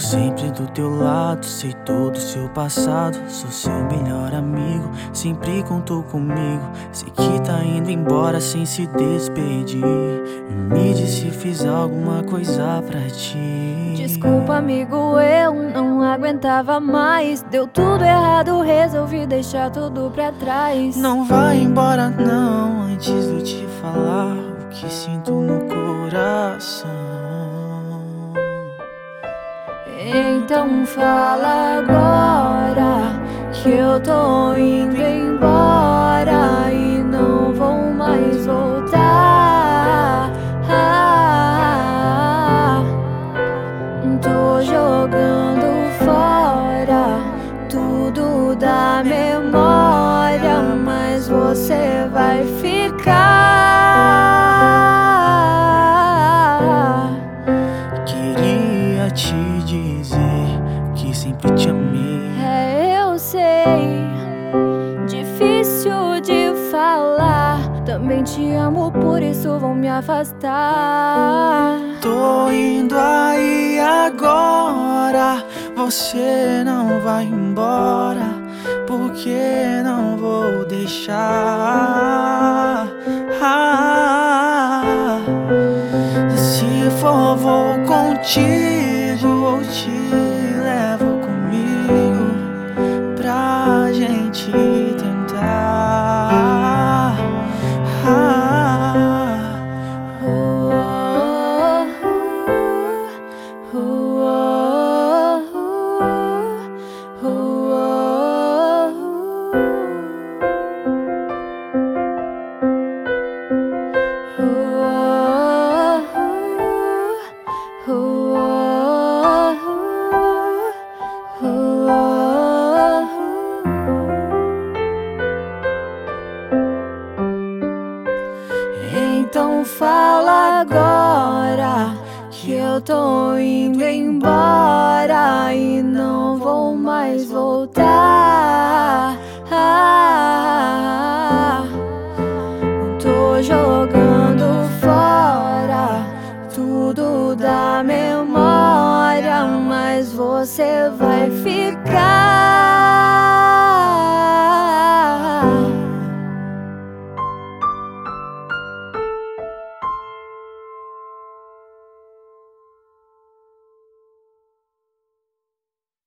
sempre do teu lado, sei todo o seu passado. Sou seu melhor amigo, sempre contou comigo. Sei que tá indo embora sem se despedir. Me diz se fiz alguma coisa pra ti. Desculpa, amigo, eu não aguentava mais. Deu tudo errado, resolvi deixar tudo pra trás. Não vai embora não, antes de eu te falar o que sinto no coração. Então fala agora que eu tô indo embora e não vou mais voltar. Tô jogando fora tudo da memória, mas você vai ficar. Queria te dizer que sempre te amei. Eu sei, difícil de falar. Também te amo, por isso vou me afastar. Tô indo aí agora, você não vai embora, porque não vou deixar. Se for, vou contigo, ou te levo comigo pra gente tentar. Então fala agora que eu tô indo embora e não vou mais voltar. Tô jogando fora tudo da memória, mas você vai ficar.